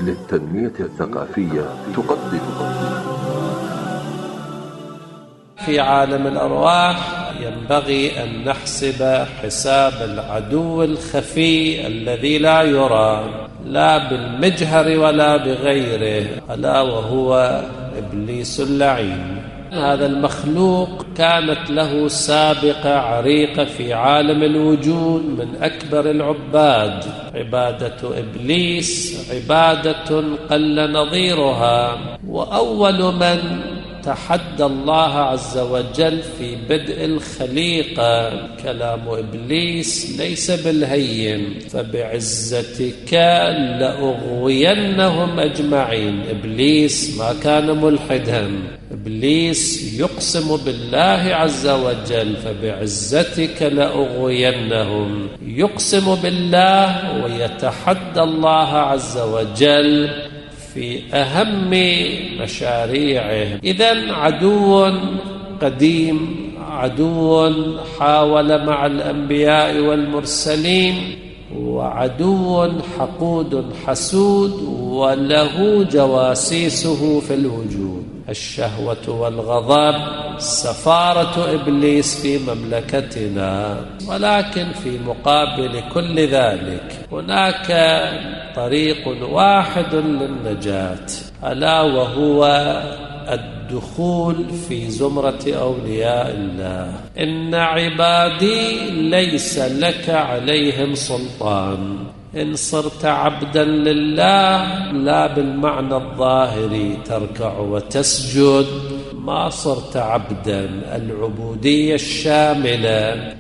للتنمية الثقافية تقدم. في عالم الأرواح ينبغي أن نحسب حساب العدو الخفي الذي لا يرى لا بالمجهر ولا بغيره، ألا وهو إبليس اللعين. هذا المخلوق كانت له سابقة عريقة في عالم الوجود من أكبر العباد. عبادة إبليس عبادة قل نظيرها، وأول من تحدى الله عز وجل في بدء الخليقة كلام إبليس ليس بالهين: فبعزتك لأغوينهم أجمعين. إبليس ما كان ملحدا، إبليس يقسم بالله عز وجل: فبعزتك لأغوينهم، يقسم بالله ويتحدى الله عز وجل في أهم مشاريعه. إذن عدو قديم، عدو حاول مع الأنبياء والمرسلين، وعدو حقود حسود وله جواسيسه في الوجود: الشهوة والغضب، سفارة إبليس في مملكتنا. ولكن في مقابل كل ذلك هناك طريق واحد للنجاة، ألا وهو الدخول في زمرة أولياء الله. إن عبادي ليس لك عليهم سلطان. إن صرت عبدا لله لا بالمعنى الظاهري تركع وتسجد، ما صرت عبدا. العبودية الشاملة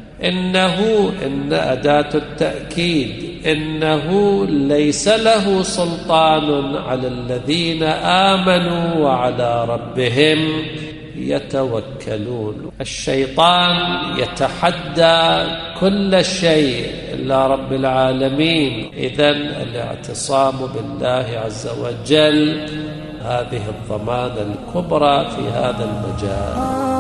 إن أداة التأكيد، إنه ليس له سلطان على الذين آمنوا وعلى ربهم يتوكلون. الشيطان يتحدى كل شيء إلا رب العالمين. إذن الاعتصام بالله عز وجل هذه الضمانة الكبرى في هذا المجال.